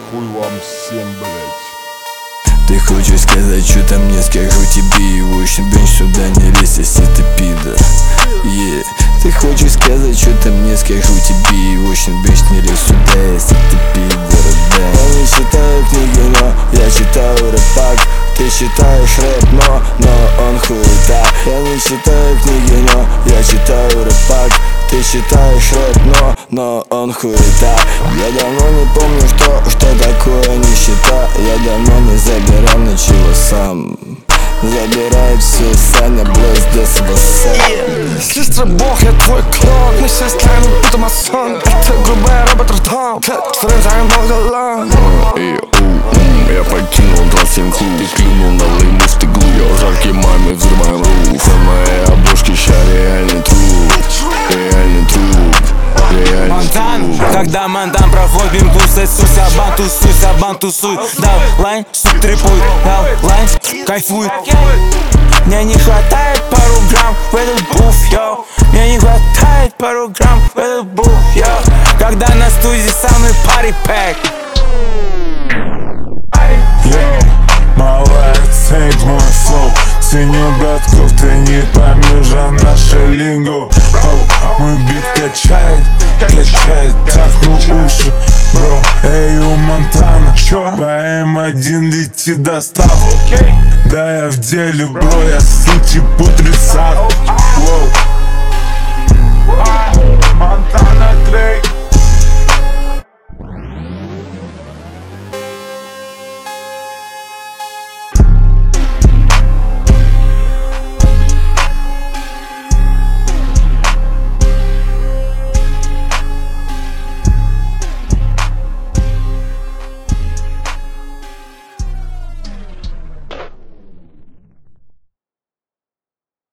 Хуй вам всем, блять. Ты хочешь сказать, что там мне скажу тебе? И очень бень, сюда не лезь, если ты пидор. Ты хочешь сказать, что там мне скажу тебе? И очень бень, не лезь сюда, если ты пидор, да. Я не читаю книги, но я читаю рэпак. Ты читаешь рэп, но он хуета. Я не читаю книги, но я читаю рэпак. Ты читаешь рэп, но он хуета. Я давно не помню, что такое нищета. Я давно не забирал ничего сам. Забирает все Саня, блэс, дес, вассал. Сестра бог, я твой клон. Мы все станем, будто масон. Это грубая робот-ртом. Твоим заем долголам. Я покинул 27 клуб и клюнул на лейму в тыглу. Я жаркий маме взрываем руф. На моей обложке ща реальный труп. Реальный труп. Монтан, когда Монтан проходит мимо тусит, суйся, бантусуй. Дал лайн, суп трипует, дал лайн, кайфует. Мне не хватает пару грамм в этот буф, йоу. Мне не хватает пару грамм в этот буф, йоу. Когда на студии самый пари-пэк. Малая, ценит мой флоу. Ценю братков, ты не поймешь, а наша лингу. Мой бит качает, так ну уши, бро. Эй, у Монтана, по М1 лети достав. Да я в деле, бро, я сути по 30.